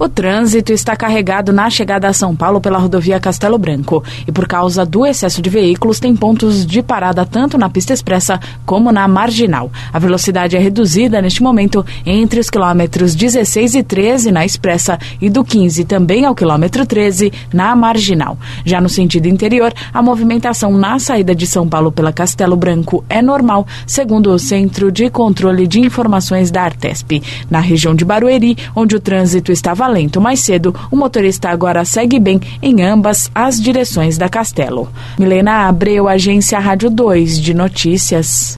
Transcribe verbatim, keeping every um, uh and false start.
O trânsito está carregado na chegada a São Paulo pela rodovia Castelo Branco e por causa do excesso de veículos tem pontos de parada tanto na pista expressa como na marginal. A velocidade é reduzida neste momento entre os quilômetros dezesseis e treze na expressa e do quinze também ao quilômetro treze na marginal. Já no sentido interior, a movimentação na saída de São Paulo pela Castelo Branco é normal, segundo o Centro de Controle de Informações da Artesp. Na região de Barueri, onde o trânsito estava lento mais cedo, o motorista agora segue bem em ambas as direções da Castelo. Milena Abreu, Agência Rádio dois de Notícias.